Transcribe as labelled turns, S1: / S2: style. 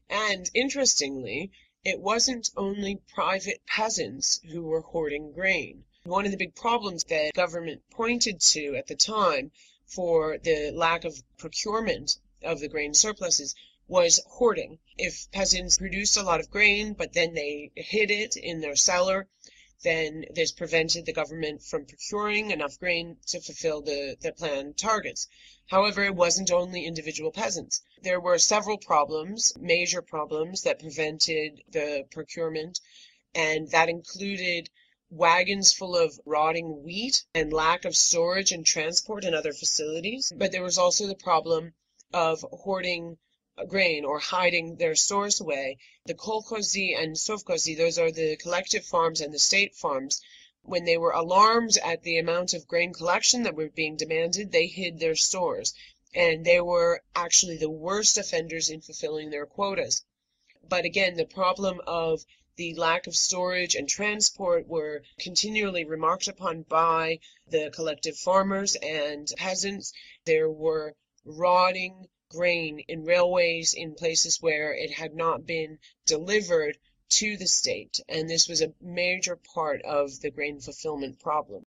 S1: And interestingly, it wasn't only private peasants who were hoarding grain. One of the big problems that government pointed to at the time for the lack of procurement of the grain surpluses was hoarding. If peasants produced a lot of grain, but then they hid it in their cellar, then this prevented the government from procuring enough grain to fulfill the planned targets. However, it wasn't only individual peasants. There were several problems, major problems, that prevented the procurement, and that included wagons full of rotting wheat and lack of storage and transport in other facilities. But there was also the problem of hoarding grain or hiding their stores away. The kolkhozy and sovkhozy, those are the collective farms and the state farms, when they were alarmed at the amount of grain collection that were being demanded, they hid their stores. And they were actually the worst offenders in fulfilling their quotas. But again, the problem of the lack of storage and transport were continually remarked upon by the collective farmers and peasants. There were rotting grain in railways in places where it had not been delivered to the state, and this was a major part of the grain fulfillment problem.